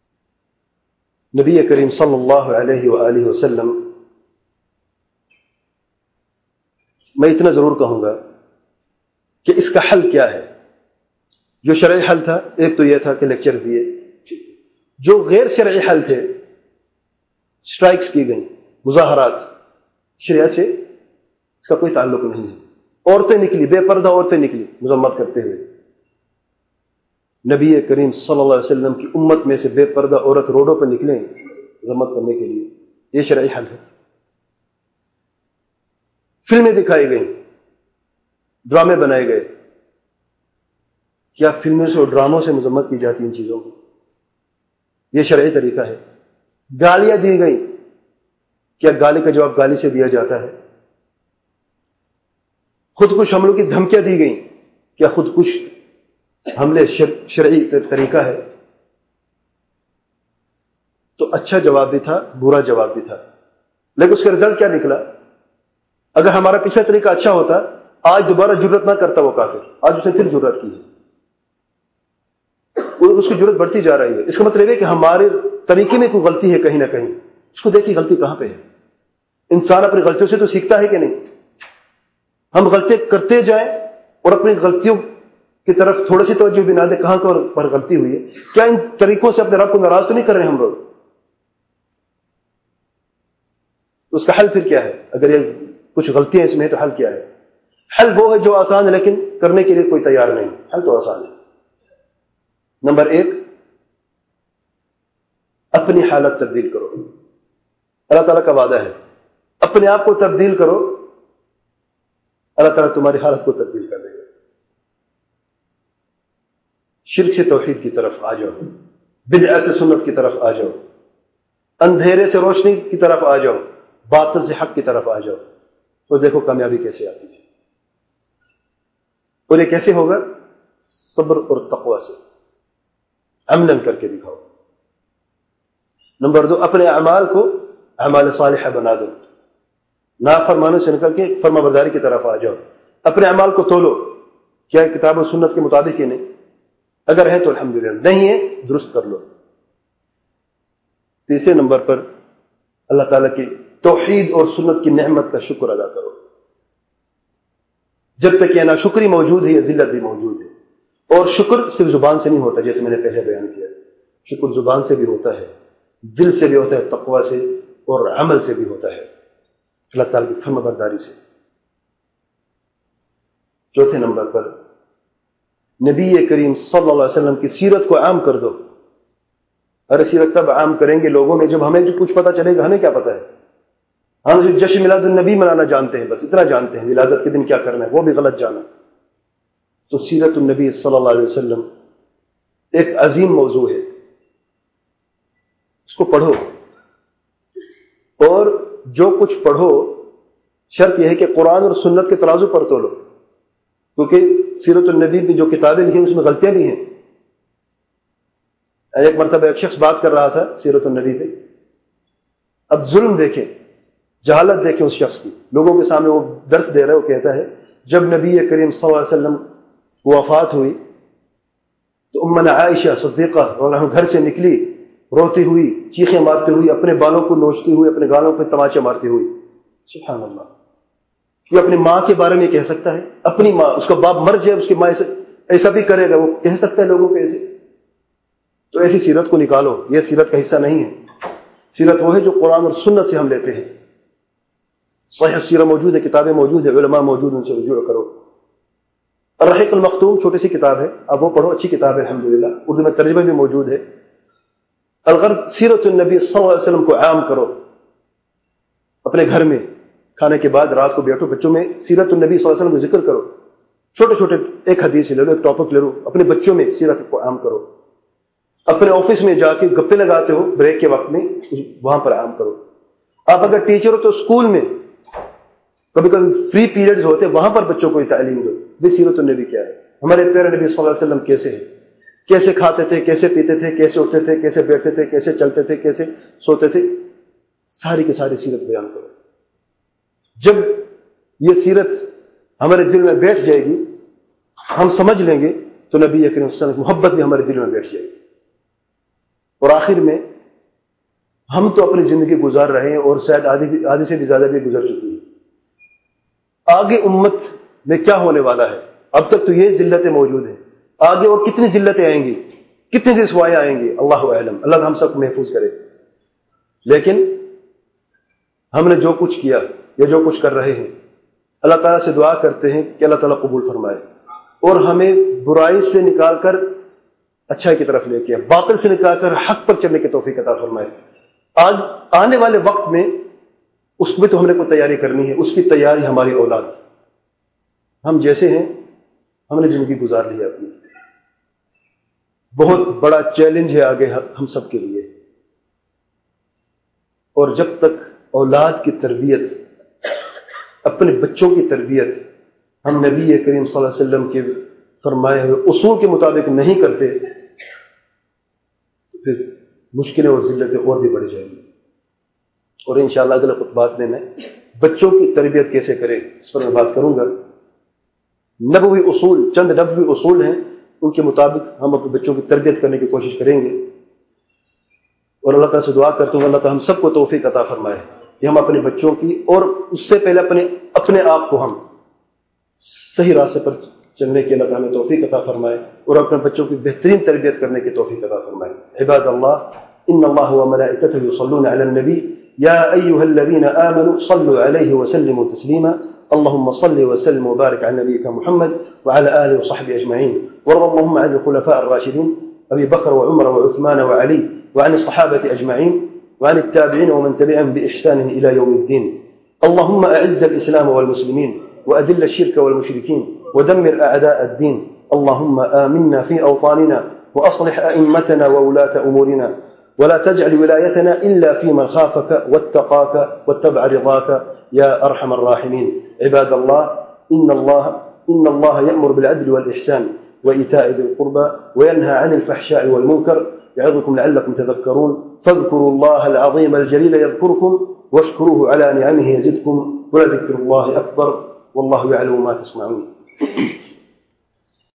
نبی کریم صلی اللہ علیہ وآلہ وسلم میں اتنا ضرور کہوں گا کہ اس کا حل کیا ہے. جو شرعی حل تھا ایک تو یہ تھا کہ لیکچر دیے. جو غیر شرعی حل تھے، اسٹرائکس کی گئیں، مظاہرات، شریعت سے اس کا کوئی تعلق نہیں ہے. عورتیں نکلی، بے پردہ عورتیں نکلی مذمت کرتے ہوئے. نبی کریم صلی اللہ علیہ وسلم کی امت میں سے بے پردہ عورت روڈوں پر نکلیں مذمت کرنے کے لیے، یہ شرعی حل ہے. فلمیں دکھائی گئیں، ڈرامے بنائے گئے. کیا فلموں سے اور ڈراموں سے مذمت کی جاتی ان چیزوں کی؟ یہ شرعی طریقہ ہے. گالیاں دی گئیں، کیا گالی کا جواب گالی سے دیا جاتا ہے؟ خودکش حملوں کی دھمکیاں دی گئیں، کیا خودکش حملے شرعی طریقہ ہے؟ تو اچھا جواب بھی تھا، برا جواب بھی تھا، لیکن اس کا رزلٹ کیا نکلا؟ اگر ہمارا پچھلا طریقہ اچھا ہوتا، آج دوبارہ جرت نہ کرتا وہ کافر. آج اس نے پھر جرت کی ہے، اس کی جرت بڑھتی جا رہی ہے. اس کا مطلب ہے کہ ہمارے طریقے میں کوئی غلطی ہے کہیں نہ کہیں. اس کو دیکھیے غلطی کہاں پہ ہے. انسان اپنی غلطیوں سے تو سیکھتا ہے کہ نہیں؟ ہم غلطیاں کرتے جائیں اور اپنی غلطیوں کی طرف تھوڑی سی توجہ بھی نہ دیں کہاں پر غلطی ہوئی ہے. کیا ان طریقوں سے اپنے رب کو ناراض تو نہیں کر رہے ہم لوگ؟ اس کا حل پھر کیا ہے؟ اگر یہ کچھ غلطیاں اس میں ہے تو حل کیا ہے؟ حل وہ ہے جو آسان ہے لیکن کرنے کے لیے کوئی تیار نہیں. حل تو آسان ہے. نمبر 1، اپنی حالت تبدیل کرو. اللہ تعالیٰ کا وعدہ ہے، اپنے آپ کو تبدیل کرو، اللہ تعالیٰ تمہاری حالت کو تبدیل کر دے گا. شرک سے توحید کی طرف آ جاؤ، بدعت سے سنت کی طرف آ جاؤ، اندھیرے سے روشنی کی طرف آ جاؤ، باطل سے حق کی طرف آ جاؤ، تو دیکھو کامیابی کیسے آتی ہے. اور یہ کیسے ہوگا؟ صبر اور تقوی سے، عملاً کر کے دکھاؤ. نمبر 2، اپنے اعمال کو اعمال صالحہ بنا دو. نافرمانی سے نکل کے فرما برداری کی طرف آ جاؤ. اپنے اعمال کو تولو، کیا کتاب و سنت کے مطابق ہی نہیں؟ اگر ہے تو الحمدللہ، نہیں ہے درست کر لو. تیسرے نمبر پر اللہ تعالیٰ کی توحید اور سنت کی نعمت کا شکر ادا کرو. جب تک یہ ناشکری موجود ہے یہ ذلت بھی موجود ہے. اور شکر صرف زبان سے نہیں ہوتا، جیسے میں نے پہلے بیان کیا. شکر زبان سے بھی ہوتا ہے، دل سے بھی ہوتا ہے، تقوی سے اور عمل سے بھی ہوتا ہے، اللہ تعالیٰ کی فرما برداری سے. چوتھے نمبر پر نبی کریم صلی اللہ علیہ وسلم کی سیرت کو عام کر دو. ارے سیرت تب عام کریں گے لوگوں میں جب ہمیں جو کچھ پتہ چلے گا. ہمیں کیا پتہ ہے؟ ہم جشن میلاد النبی منانا جانتے ہیں، بس اتنا جانتے ہیں. ولادت کے دن کیا کرنا ہے وہ بھی غلط جانا. تو سیرت النبی صلی اللہ علیہ وسلم ایک عظیم موضوع ہے، اس کو پڑھو. اور جو کچھ پڑھو شرط یہ ہے کہ قرآن اور سنت کے ترازو پر تولو، کیونکہ سیرت النبی میں جو کتابیں لکھی اس میں غلطیاں بھی ہیں. ایک مرتبہ ایک شخص بات کر رہا تھا سیرت النبی پہ. اب ظلم دیکھیں، جہالت دیکھیں اس شخص کی. لوگوں کے سامنے وہ درس دے رہا ہے، وہ کہتا ہے جب نبی کریم صلی اللہ علیہ وسلم وفات ہوئی تو امنا عائشہ صدیقہ اور گھر سے نکلی روتی ہوئی، چیخیں مارتی ہوئی، اپنے بالوں کو نوچتی ہوئی، اپنے گالوں پہ تماچے مارتی ہوئی. سبحان اللہ. یہ اپنی ماں کے بارے میں کہہ سکتا ہے؟ اپنی ماں، اس کا باپ مر جائے اس کی ماں ایسا بھی کرے گا، وہ کہہ سکتا ہے لوگوں کو ایسے؟ تو ایسی سیرت کو نکالو، یہ سیرت کا حصہ نہیں ہے. سیرت وہ ہے جو قرآن اور سنت سے ہم لیتے ہیں. صحیح سیرہ موجود ہے، کتابیں موجود ہیں، علماء موجود ہیں، ان سے رجوع کرو. الرحیق المختوم چھوٹی سی کتاب ہے، اب وہ پڑھو، اچھی کتاب ہے الحمدللہ، اردو میں ترجمہ بھی موجود ہے. الغرض سیرت النبی صلی اللہ علیہ وسلم کو عام کرو. اپنے گھر میں کھانے کے بعد رات کو بیٹھو، بچوں میں سیرت النبی صلی اللہ علیہ وسلم کو ذکر کرو. چھوٹے چھوٹے ایک حدیث لے لو، ایک ٹاپک لے لو، اپنے بچوں میں سیرت کو عام کرو. اپنے آفس میں جا کے گپے لگاتے ہو بریک کے وقت میں، وہاں پر عام کرو. آپ اگر ٹیچر ہو تو اسکول میں کبھی کبھی فری پیریڈز ہوتے ہیں، وہاں پر بچوں کو تعلیم دو. بھی سیرت النبی کیا ہے، ہمارے پیارے نبی صلی اللہ علیہ وسلم کیسے ہیں، کیسے کھاتے تھے، کیسے پیتے تھے، کیسے اٹھتے تھے، کیسے بیٹھتے تھے، کیسے چلتے تھے، کیسے سوتے تھے. ساری کی ساری سیرت بیان کرو. جب یہ سیرت ہمارے دل میں بیٹھ جائے گی، ہم سمجھ لیں گے، تو نبی کریم صلی اللہ علیہ وسلم کی محبت بھی ہمارے دل میں بیٹھ جائے گی. اور آخر میں ہم تو اپنی زندگی گزار رہے ہیں اور شاید آدھی سے بھی زیادہ بھی گزر چکی ہے. آگے امت میں کیا ہونے والا ہے. اب تک تو یہ ذلتیں موجود ہیں, آگے اور کتنی ذلتیں آئیں گی, کتنی رسوائیاں آئیں گی, اللہ اعلم. اللہ ہم سب کو محفوظ کرے. لیکن ہم نے جو کچھ کیا یا جو کچھ کر رہے ہیں, اللہ تعالیٰ سے دعا کرتے ہیں کہ اللہ تعالیٰ قبول فرمائے اور ہمیں برائی سے نکال کر اچھائی کی طرف لے کے, باطل سے نکال کر حق پر چلنے کی توفیق عطا فرمائے. آج آنے والے وقت میں اس میں تو ہم نے کوئی تیاری کرنی ہے, اس کی تیاری ہماری اولاد. ہم جیسے ہیں ہم نے زندگی گزار لی ہے اپنی. بہت بڑا چیلنج ہے آگے ہم سب کے لیے. اور جب تک اولاد کی تربیت, اپنے بچوں کی تربیت ہم نبی کریم صلی اللہ علیہ وسلم کے فرمائے ہوئے اصول کے مطابق نہیں کرتے تو پھر مشکلیں اور ذلتیں اور بھی بڑھ جائیں گی. اور انشاءاللہ اگلے خطبات میں بچوں کی تربیت کیسے کریں اس پر میں بات کروں گا. نبوی اصول, چند نبوی اصول ہیں, ان کے مطابق ہم اپنے بچوں کی تربیت کرنے کی کوشش کریں گے. اور اللہ تعالیٰ سے دعا کرتا ہوں اللہ تعالیٰ ہم سب کو توفیق عطا فرمائے کہ ہم اپنے بچوں کی اور اس سے پہلے اپنے آپ کو ہم صحیح راستے پر چلنے کی اللہ تعالیٰ توفیق عطا فرمائے اور اپنے بچوں کی بہترین تربیت کرنے کی توفیق عطا فرمائے. عباد اللہ, ان اللہ وملائکتہ یصلون علی النبی یا ایھا الذین آمنوا صلوا علیہ وسلموا تسلیما. اللهم صل وسلم وبارك على نبيك محمد وعلى آله وصحبه أجمعين. وارض اللهم عن الخلفاء الراشدين أبي بكر وعمر وعثمان وعلي وعن الصحابة أجمعين وعن التابعين ومن تبعهم بإحسان إلى يوم الدين. اللهم أعز الإسلام والمسلمين وأذل الشرك والمشركين ودمر أعداء الدين. اللهم آمنا في أوطاننا وأصلح أئمتنا وولاة أمورنا ولا تجعل ولايتنا إلا في من خافك واتقاك واتبع رضاك يا أرحم الراحمين. عباد الله, إن الله يأمر بالعدل والإحسان وإيتاء ذي القربى وينهى عن الفحشاء والمنكر يعظكم لعلكم تذكرون. فاذكروا الله العظيم الجليل يذكركم واشكروه على نعمه يزدكم ولذكر الله أكبر والله يعلم ما تصنعون.